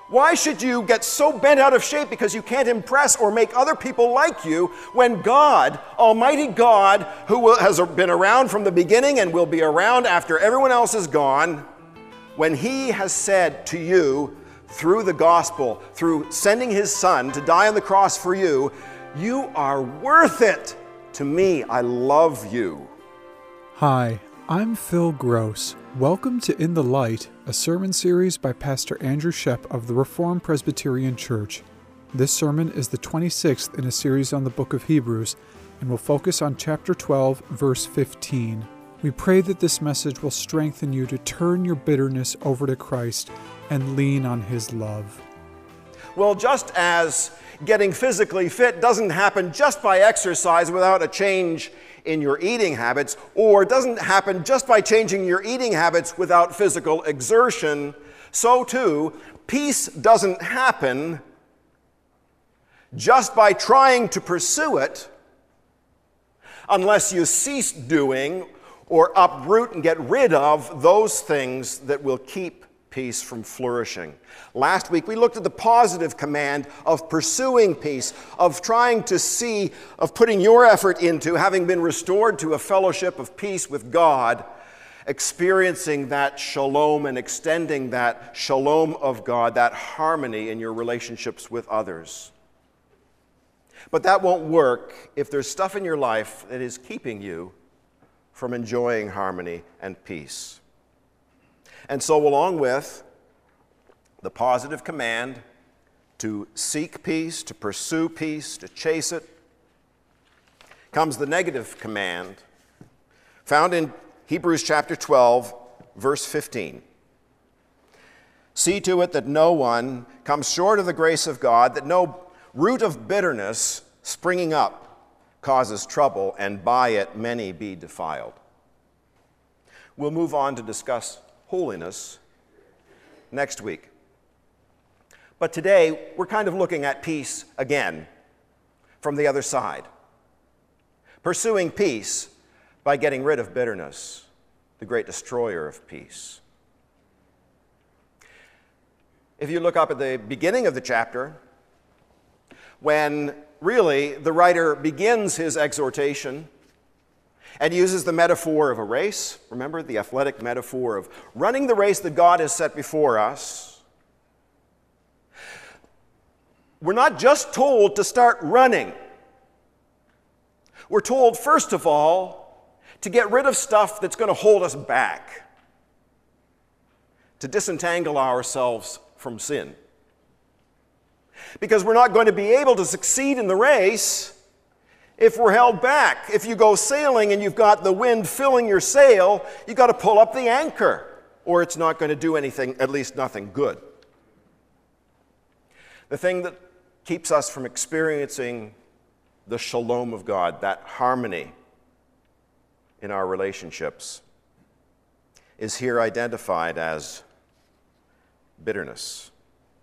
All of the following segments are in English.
Why should you get so bent out of shape because you can't impress or make other people like you when God, Almighty God, who has been around from the beginning and will be around after everyone else is gone, when He has said to you through the gospel, through sending His Son to die on the cross for you, you are worth it to me. I love you. Hi, I'm Phil Gross. Welcome to In the Light, a sermon series by Pastor Andrew Shep of the Reformed Presbyterian Church. This sermon is the 26th in a series on the book of Hebrews and will focus on chapter 12, verse 15. We pray that this message will strengthen you to turn your bitterness over to Christ and lean on His love. Well, just as getting physically fit doesn't happen just by exercise without a change in your eating habits, or doesn't happen just by changing your eating habits without physical exertion, so too, peace doesn't happen just by trying to pursue it unless you cease doing or uproot and get rid of those things that will keep peace from flourishing. Last week, we looked at the positive command of pursuing peace, of trying to see, of putting your effort into, having been restored to a fellowship of peace with God, experiencing that shalom and extending that shalom of God, that harmony in your relationships with others. But that won't work if there's stuff in your life that is keeping you from enjoying harmony and peace. And so along with the positive command to seek peace, to pursue peace, to chase it, comes the negative command found in Hebrews chapter 12, verse 15. See to it that no one comes short of the grace of God, that no root of bitterness springing up causes trouble, and by it many be defiled. We'll move on to discuss holiness next week. But today, we're kind of looking at peace again from the other side. Pursuing peace by getting rid of bitterness, the great destroyer of peace. If you look up at the beginning of the chapter, when really the writer begins his exhortation and uses the metaphor of a race. Remember the athletic metaphor of running the race that God has set before us. We're not just told to start running. We're told, first of all, to get rid of stuff that's going to hold us back, to disentangle ourselves from sin. Because we're not going to be able to succeed in the race if we're held back. If you go sailing and you've got the wind filling your sail, you've got to pull up the anchor, or it's not going to do anything, at least nothing good. The thing that keeps us from experiencing the shalom of God, that harmony in our relationships, is here identified as bitterness.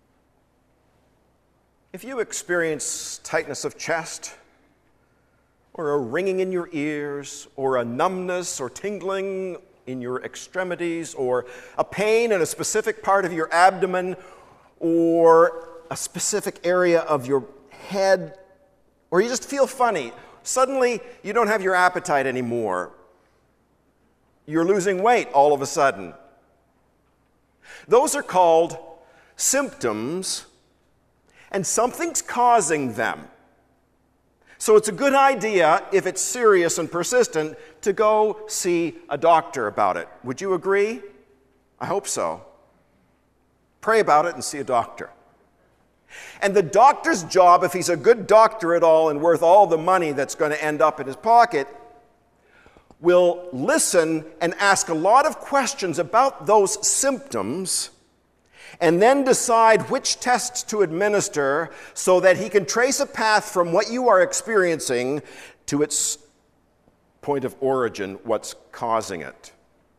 If you experience tightness of chest, or a ringing in your ears, or a numbness or tingling in your extremities, or a pain in a specific part of your abdomen, or a specific area of your head, or you just feel funny, suddenly you don't have your appetite anymore, you're losing weight all of a sudden. Those are called symptoms, and something's causing them. So it's a good idea, if it's serious and persistent, to go see a doctor about it. Would you agree? I hope so. Pray about it and see a doctor. And the doctor's job, if he's a good doctor at all and worth all the money that's going to end up in his pocket, will listen and ask a lot of questions about those symptoms and then decide which tests to administer so that he can trace a path from what you are experiencing to its point of origin, what's causing it.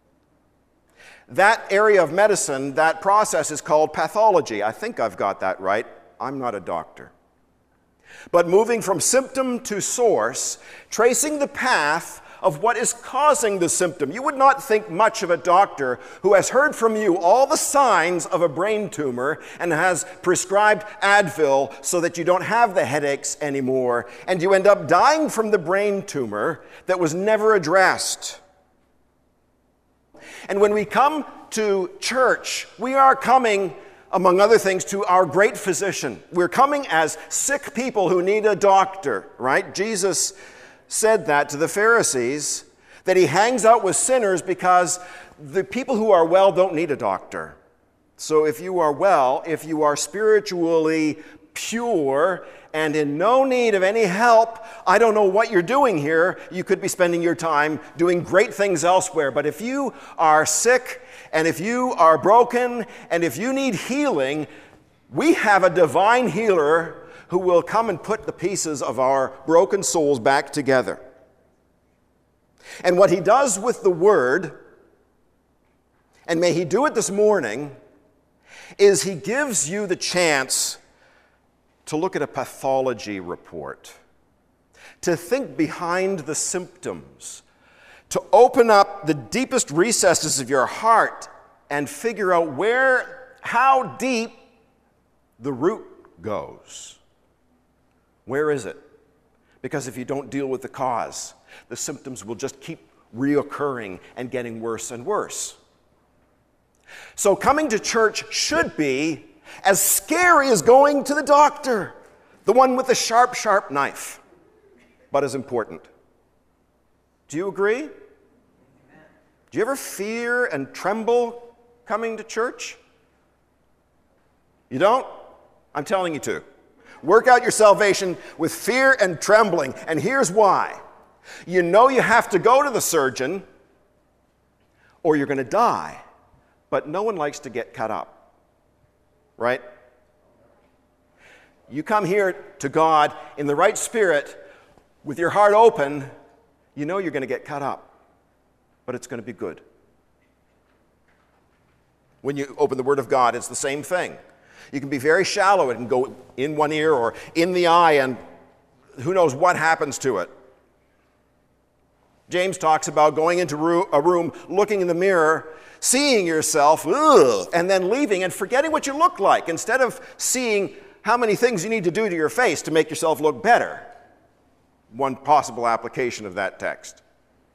That area of medicine, that process is called pathology. I think I've got that right. I'm not a doctor. But moving from symptom to source, tracing the path of what is causing the symptom. You would not think much of a doctor who has heard from you all the signs of a brain tumor and has prescribed Advil so that you don't have the headaches anymore, and you end up dying from the brain tumor that was never addressed. And when we come to church, we are coming, among other things, to our great physician. We're coming as sick people who need a doctor, right? Jesus said that to the Pharisees, that he hangs out with sinners because the people who are well don't need a doctor. So if you are well, if you are spiritually pure and in no need of any help, I don't know what you're doing here. You could be spending your time doing great things elsewhere. But if you are sick and if you are broken and if you need healing, we have a divine healer who will come and put the pieces of our broken souls back together. And what he does with the Word, and may he do it this morning, is he gives you the chance to look at a pathology report, to think behind the symptoms, to open up the deepest recesses of your heart and figure out how deep the root goes. Where is it? Because if you don't deal with the cause, the symptoms will just keep reoccurring and getting worse and worse. So coming to church should be as scary as going to the doctor, the one with the sharp, sharp knife, but as important. Do you agree? Amen. Do you ever fear and tremble coming to church? You don't? I'm telling you to. Work out your salvation with fear and trembling, and here's why. You know you have to go to the surgeon or you're going to die, but no one likes to get cut up. Right? You come here to God in the right spirit, with your heart open, you know you're going to get cut up, but it's going to be good. When you open the Word of God, it's the same thing. You can be very shallow. It can go in one ear or in the eye, and who knows what happens to it. James talks about going into a room, looking in the mirror, seeing yourself, and then leaving and forgetting what you look like, instead of seeing how many things you need to do to your face to make yourself look better. One possible application of that text.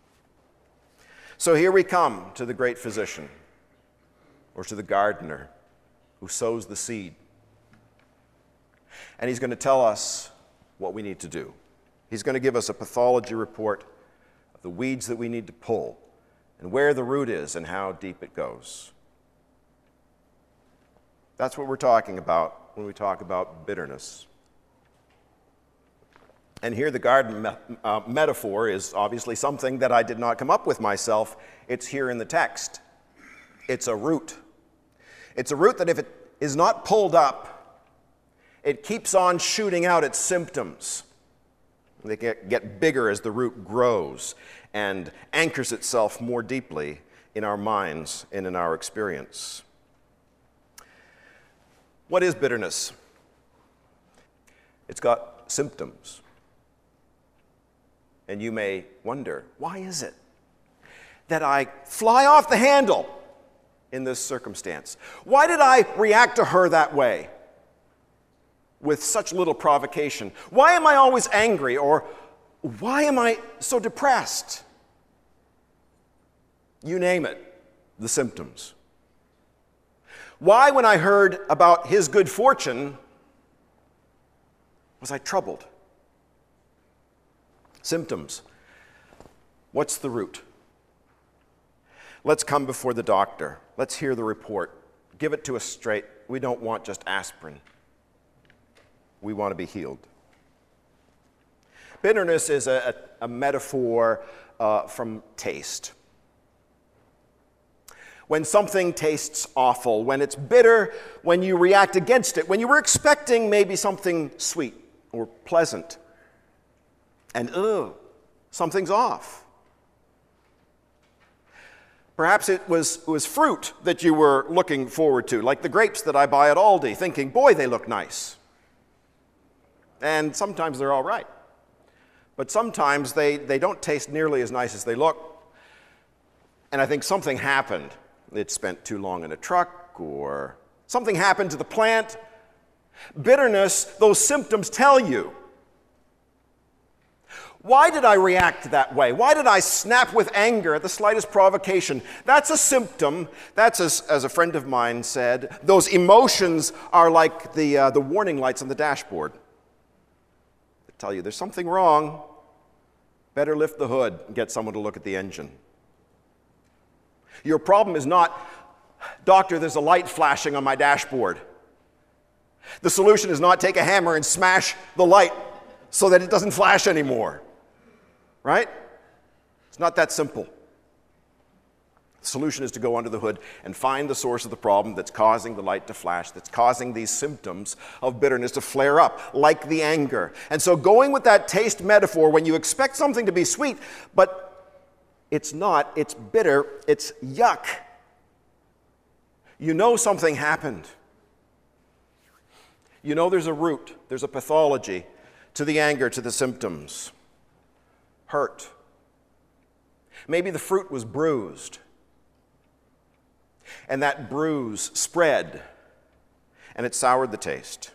So here we come to the great physician, or to the gardener who sows the seed. And he's going to tell us what we need to do. He's going to give us a pathology report of the weeds that we need to pull, and where the root is and how deep it goes. That's what we're talking about when we talk about bitterness. And here the garden metaphor is obviously something that I did not come up with myself. It's here in the text. It's a root. It's a root that if it is not pulled up, it keeps on shooting out its symptoms. They get bigger as the root grows and anchors itself more deeply in our minds and in our experience. What is bitterness? It's got symptoms. And you may wonder, why is it that I fly off the handle in this circumstance? Why did I react to her that way with such little provocation? Why am I always angry? Or why am I so depressed? You name it, the symptoms. Why, when I heard about his good fortune, was I troubled? Symptoms. What's the root? Let's come before the doctor. Let's hear the report. Give it to us straight. We don't want just aspirin. We want to be healed. Bitterness is a metaphor from taste. When something tastes awful, when it's bitter, when you react against it, when you were expecting maybe something sweet or pleasant, and something's off. Perhaps it was fruit that you were looking forward to, like the grapes that I buy at Aldi, thinking, boy, they look nice. And sometimes they're all right. but sometimes they don't taste nearly as nice as they look. And I think something happened. It spent too long in a truck, or something happened to the plant. Bitterness, those symptoms tell you. Why did I react that way? Why did I snap with anger at the slightest provocation? That's a symptom. That's, as a friend of mine said, those emotions are like the warning lights on the dashboard. They tell you there's something wrong. Better lift the hood and get someone to look at the engine. Your problem is not, doctor, there's a light flashing on my dashboard. The solution is not take a hammer and smash the light so that it doesn't flash anymore. Right? It's not that simple. The solution is to go under the hood and find the source of the problem that's causing the light to flash, that's causing these symptoms of bitterness to flare up, like the anger. And so going with that taste metaphor, when you expect something to be sweet, but it's not, it's bitter, it's yuck. You know something happened. You know there's a root, there's a pathology to the anger, to the symptoms. Hurt. Maybe the fruit was bruised, and that bruise spread, and it soured the taste.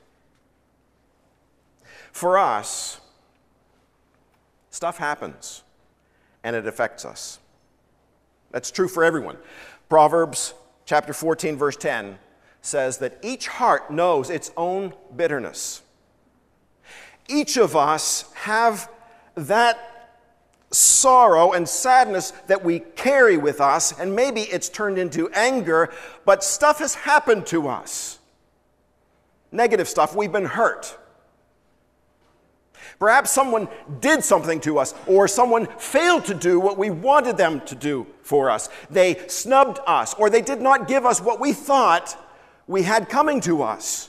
For us, stuff happens, and it affects us. That's true for everyone. Proverbs chapter 14, verse 10 says that each heart knows its own bitterness. Each of us have that sorrow and sadness that we carry with us, and maybe it's turned into anger, but stuff has happened to us. Negative stuff. We've been hurt. Perhaps someone did something to us, or someone failed to do what we wanted them to do for us. They snubbed us, or they did not give us what we thought we had coming to us.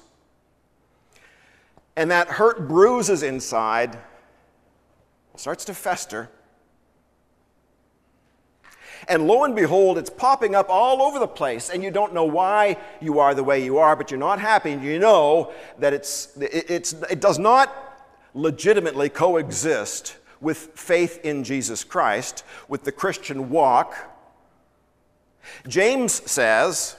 And that hurt bruises inside, starts to fester. And lo and behold, it's popping up all over the place, and you don't know why you are the way you are, but you're not happy, and you know that it does not legitimately coexist with faith in Jesus Christ, with the Christian walk. James says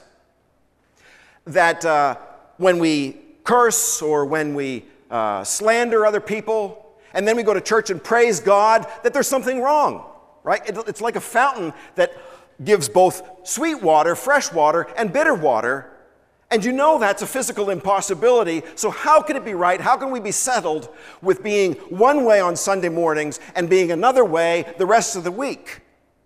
that when we curse or when we slander other people, and then we go to church and praise God, that there's something wrong. Right? It's like a fountain that gives both sweet water, fresh water, and bitter water. And you know that's a physical impossibility. So how can it be right? How can we be settled with being one way on Sunday mornings and being another way the rest of the week?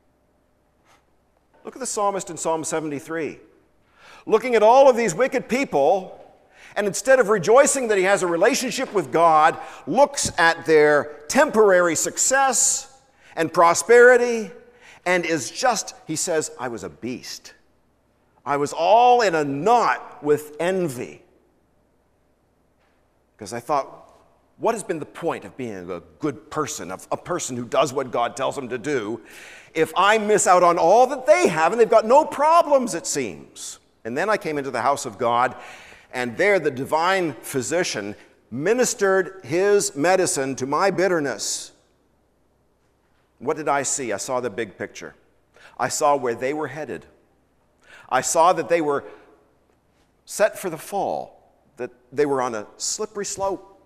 Look at the psalmist in Psalm 73. Looking at all of these wicked people, and instead of rejoicing that he has a relationship with God, looks at their temporary success and prosperity, and is just, he says, I was a beast. I was all in a knot with envy. Because I thought, what has been the point of being a good person, of a person who does what God tells him to do, if I miss out on all that they have, and they've got no problems, it seems. And then I came into the house of God, and there the divine physician ministered his medicine to my bitterness. What did I see? I saw the big picture. I saw where they were headed. I saw that they were set for the fall, that they were on a slippery slope.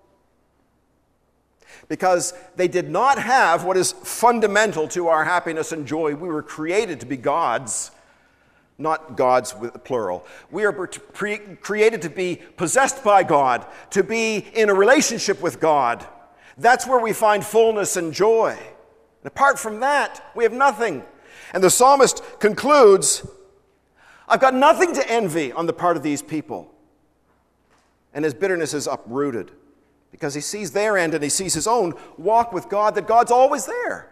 Because they did not have what is fundamental to our happiness and joy. We were created to be gods, not gods with the plural. We are created to be possessed by God, to be in a relationship with God. That's where we find fullness and joy. And apart from that, we have nothing. And the psalmist concludes, I've got nothing to envy on the part of these people. And his bitterness is uprooted because he sees their end and he sees his own walk with God, that God's always there.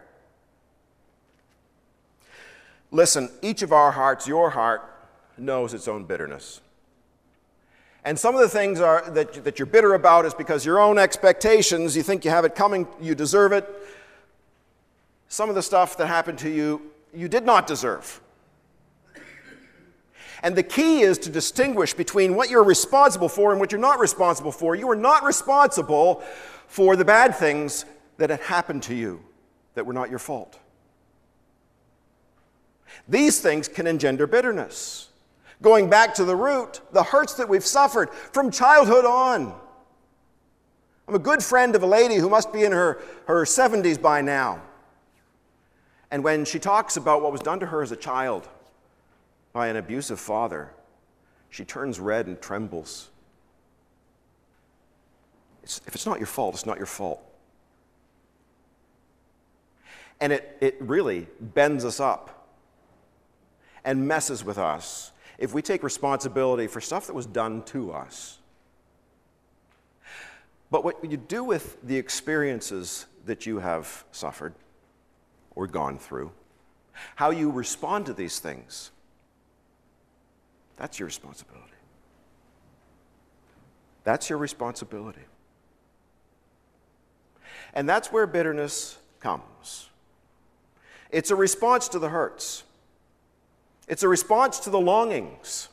Listen, each of our hearts, your heart, knows its own bitterness. And some of the things that you're bitter about is because your own expectations, you think you have it coming, you deserve it. Some of the stuff that happened to you, you did not deserve. And the key is to distinguish between what you're responsible for and what you're not responsible for. You are not responsible for the bad things that had happened to you that were not your fault. These things can engender bitterness. Going back to the root, the hurts that we've suffered from childhood on. I'm a good friend of a lady who must be in her 70s by now. And when she talks about what was done to her as a child by an abusive father, she turns red and trembles. If it's not your fault, it's not your fault. And it really bends us up and messes with us if we take responsibility for stuff that was done to us. But what you do with the experiences that you have suffered or gone through, how you respond to these things, that's your responsibility. That's your responsibility. And that's where bitterness comes. It's a response to the hurts. It's a response to the longings.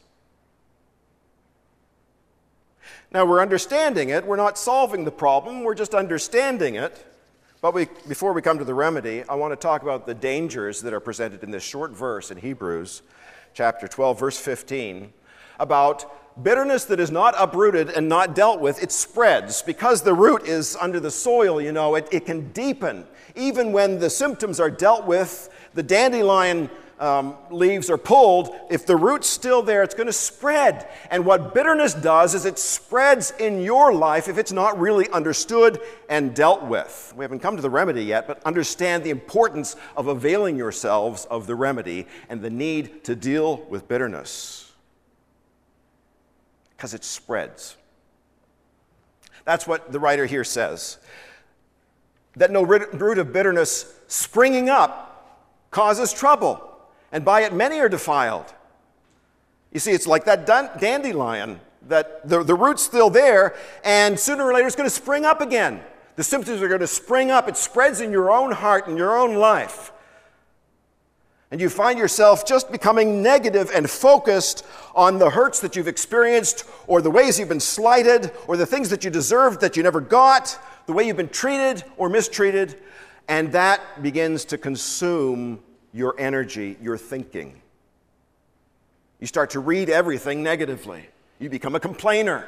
Now, we're understanding it. We're not solving the problem. We're just understanding it. But before we come to the remedy, I want to talk about the dangers that are presented in this short verse in Hebrews chapter 12, verse 15, about bitterness that is not uprooted and not dealt with. It spreads. Because the root is under the soil, it can deepen. Even when the symptoms are dealt with, the dandelion leaves are pulled, if the root's still there, it's going to spread. And what bitterness does is it spreads in your life if it's not really understood and dealt with. We haven't come to the remedy yet, but understand the importance of availing yourselves of the remedy and the need to deal with bitterness. Because it spreads. That's what the writer here says. That no root of bitterness springing up causes trouble, and by it many are defiled. You see, it's like that dandelion, that the root's still there, and sooner or later it's going to spring up again. The symptoms are going to spring up. It spreads in your own heart and your own life. And you find yourself just becoming negative and focused on the hurts that you've experienced, or the ways you've been slighted, or the things that you deserved that you never got, the way you've been treated or mistreated, and that begins to consume your energy, your thinking. You start to read everything negatively. You become a complainer.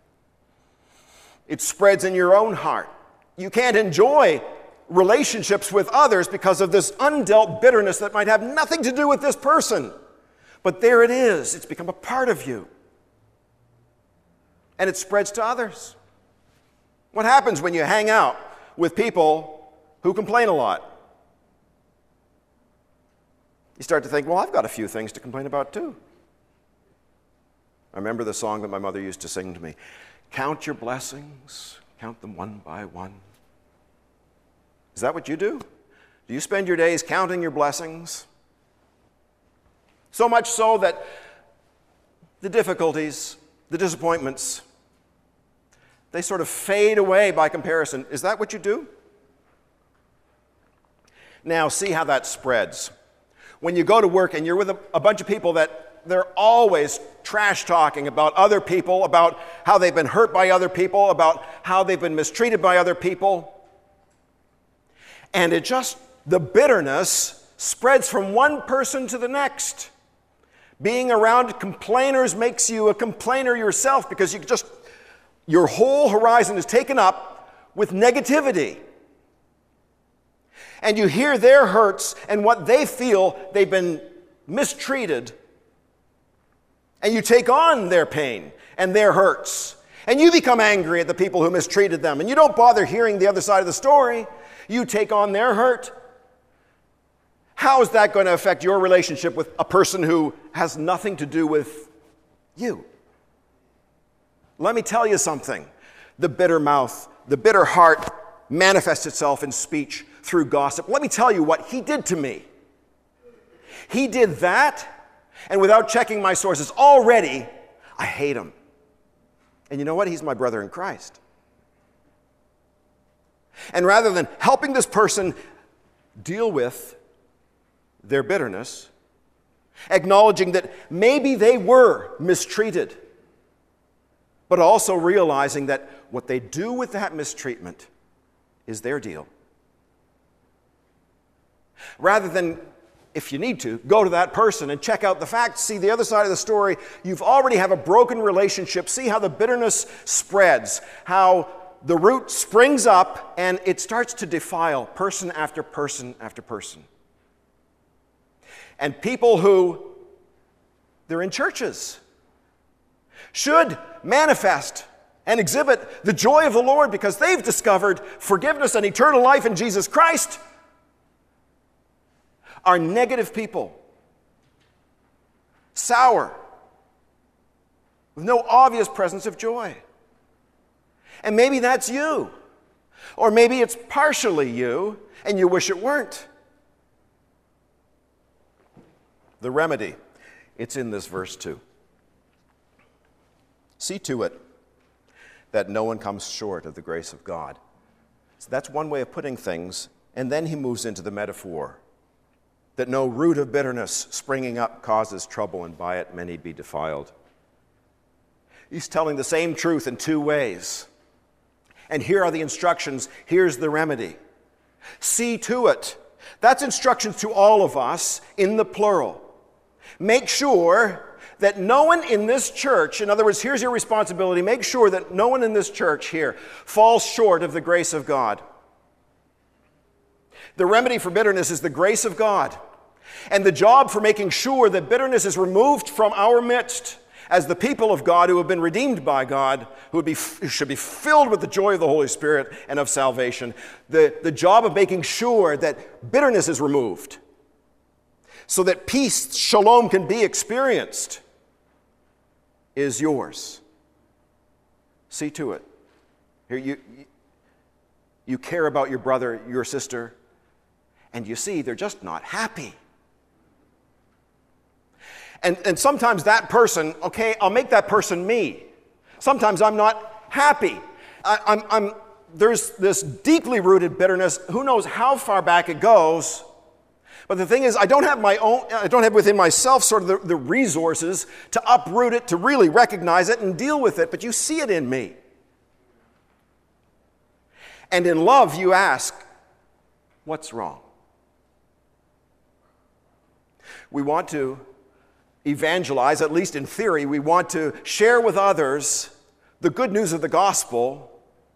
It spreads in your own heart. You can't enjoy relationships with others because of this undealt bitterness that might have nothing to do with this person. But there it is. It's become a part of you. And it spreads to others. What happens when you hang out with people who complain a lot? You start to think, well, I've got a few things to complain about too. I remember the song that my mother used to sing to me. Count your blessings, count them one by one. Is that what you do? Do you spend your days counting your blessings? So much so that the difficulties, the disappointments, they sort of fade away by comparison. Is that what you do? Now, see how that spreads. When you go to work and you're with a bunch of people that they're always trash talking about other people, about how they've been hurt by other people, about how they've been mistreated by other people. And the bitterness spreads from one person to the next. Being around complainers makes you a complainer yourself because your whole horizon is taken up with negativity. And you hear their hurts and what they feel they've been mistreated. And you take on their pain and their hurts. And you become angry at the people who mistreated them. And you don't bother hearing the other side of the story. You take on their hurt. How is that going to affect your relationship with a person who has nothing to do with you? Let me tell you something. The bitter mouth, the bitter heart manifests itself in speech through gossip. Let me tell you what he did to me. He did that, and without checking my sources, already I hate him. And you know what? He's my brother in Christ. And rather than helping this person deal with their bitterness, acknowledging that maybe they were mistreated, but also realizing that what they do with that mistreatment is their deal. Rather than, if you need to, go to that person and check out the facts, see the other side of the story. You've already have a broken relationship. See how the bitterness spreads, how the root springs up and it starts to defile person after person after person. And people who, they're in churches, should manifest and exhibit the joy of the Lord because they've discovered forgiveness and eternal life in Jesus Christ, are negative people, sour, with no obvious presence of joy. And maybe that's you. Or maybe it's partially you, and you wish it weren't. The remedy, it's in this verse 2. See to it that no one comes short of the grace of God. So that's one way of putting things, and then he moves into the metaphor that no root of bitterness springing up causes trouble, and by it many be defiled. He's telling the same truth in two ways. And here are the instructions. Here's the remedy. See to it. That's instructions to all of us in the plural. Make sure that no one in this church, in other words, here's your responsibility, make sure that no one in this church here falls short of the grace of God. The remedy for bitterness is the grace of God. And the job for making sure that bitterness is removed from our midst as the people of God who have been redeemed by God, who should be filled with the joy of the Holy Spirit and of salvation, the job of making sure that bitterness is removed so that peace, shalom, can be experienced is yours. See to it. Here you care about your brother, your sister, and you see they're just not happy. And sometimes that person, okay, I'll make that person me. Sometimes I'm not happy. There's this deeply rooted bitterness. Who knows how far back it goes? But the thing is, I don't have within myself sort of the resources to uproot it, to really recognize it and deal with it. But you see it in me. And in love, you ask, what's wrong? We want to evangelize, at least in theory. We want to share with others the good news of the gospel.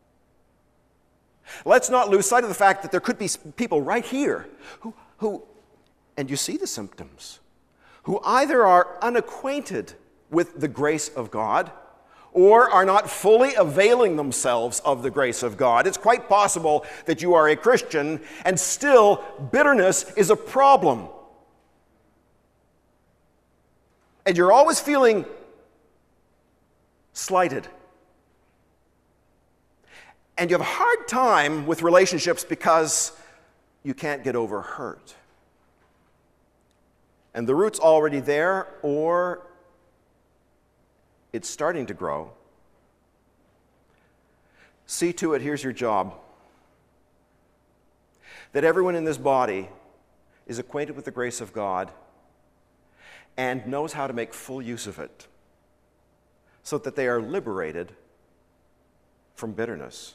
Let's not lose sight of the fact that there could be people right here who, and you see the symptoms, who either are unacquainted with the grace of God or are not fully availing themselves of the grace of God. It's quite possible that you are a Christian and still bitterness is a problem. And you're always feeling slighted. And you have a hard time with relationships because you can't get over hurt. And the root's already there, or it's starting to grow. See to it, here's your job, that everyone in this body is acquainted with the grace of God and knows how to make full use of it so that they are liberated from bitterness.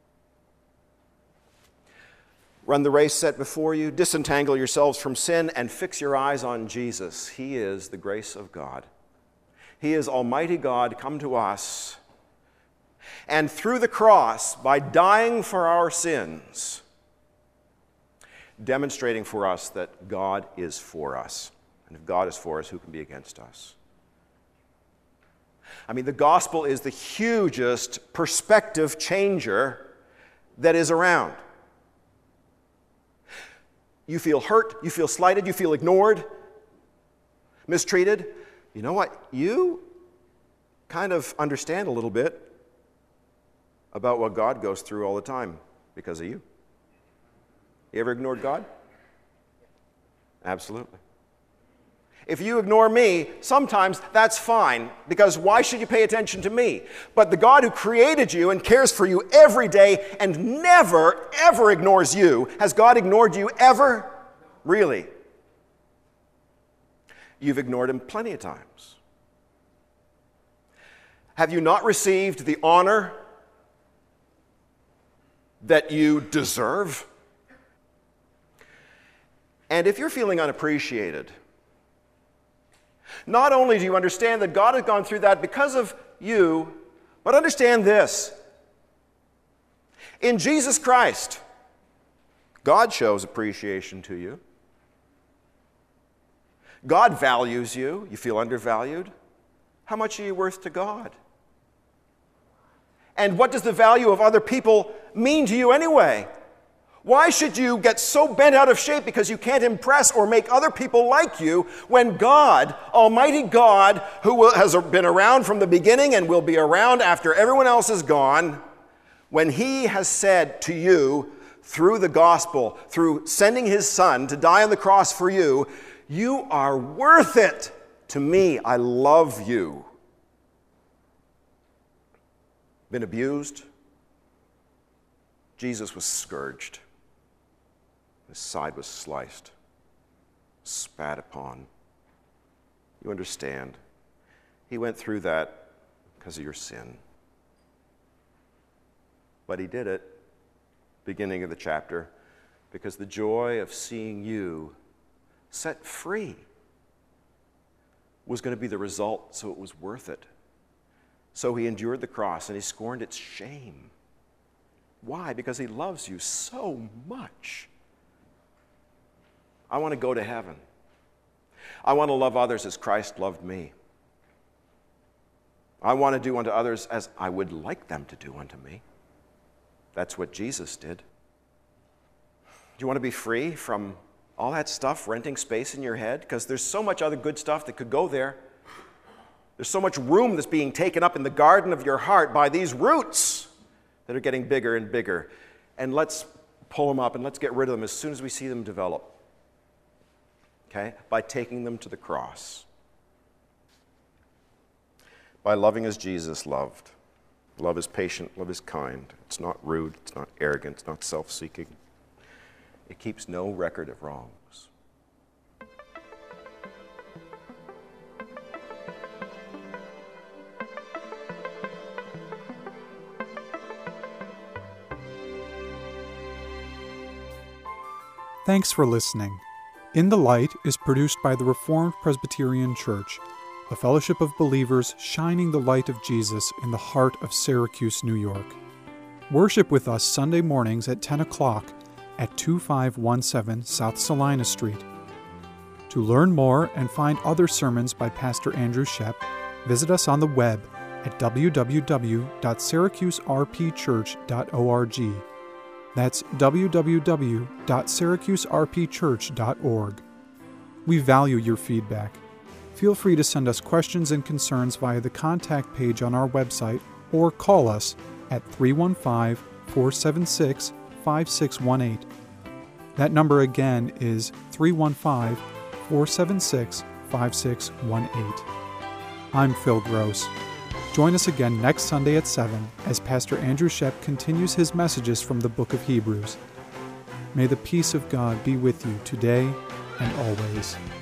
Run the race set before you, disentangle yourselves from sin, and fix your eyes on Jesus. He is the grace of God. He is Almighty God come to us, and through the cross, by dying for our sins, demonstrating for us that God is for us. And if God is for us, who can be against us? I mean, the gospel is the hugest perspective changer that is around. You feel hurt, you feel slighted, you feel ignored, mistreated. You know what? You kind of understand a little bit about what God goes through all the time because of you. You ever ignored God? Absolutely. If you ignore me, sometimes that's fine, because why should you pay attention to me? But the God who created you and cares for you every day and never, ever ignores you, has God ignored you ever? Really? You've ignored him plenty of times. Have you not received the honor that you deserve? And if you're feeling unappreciated, not only do you understand that God has gone through that because of you, but understand this. In Jesus Christ, God shows appreciation to you. God values you. You feel undervalued. How much are you worth to God? And what does the value of other people mean to you anyway? Why should you get so bent out of shape because you can't impress or make other people like you when God, Almighty God, who has been around from the beginning and will be around after everyone else is gone, when He has said to you through the gospel, through sending His Son to die on the cross for you, you are worth it to me. I love you. Been abused? Jesus was scourged. His side was sliced, spat upon. You understand. He went through that because of your sin. But He did it, beginning of the chapter, because the joy of seeing you set free was going to be the result, so it was worth it. So He endured the cross and He scorned its shame. Why? Because He loves you so much. I want to go to heaven. I want to love others as Christ loved me. I want to do unto others as I would like them to do unto me. That's what Jesus did. Do you want to be free from all that stuff renting space in your head? Because there's so much other good stuff that could go there. There's so much room that's being taken up in the garden of your heart by these roots that are getting bigger and bigger. And let's pull them up and let's get rid of them as soon as we see them develop. Okay? By taking them to the cross. By loving as Jesus loved. Love is patient, love is kind. It's not rude, it's not arrogant, it's not self-seeking. It keeps no record of wrongs. Thanks for listening. In the Light is produced by the Reformed Presbyterian Church, a fellowship of believers shining the light of Jesus in the heart of Syracuse, New York. Worship with us Sunday mornings at 10 o'clock at 2517 South Salina Street. To learn more and find other sermons by Pastor Andrew Shep, visit us on the web at www.syracuserpchurch.org. That's www.syracuserpchurch.org. We value your feedback. Feel free to send us questions and concerns via the contact page on our website or call us at 315-476-5618. That number again is 315-476-5618. I'm Phil Gross. Join us again next Sunday at 7 as Pastor Andrew Shep continues his messages from the book of Hebrews. May the peace of God be with you today and always.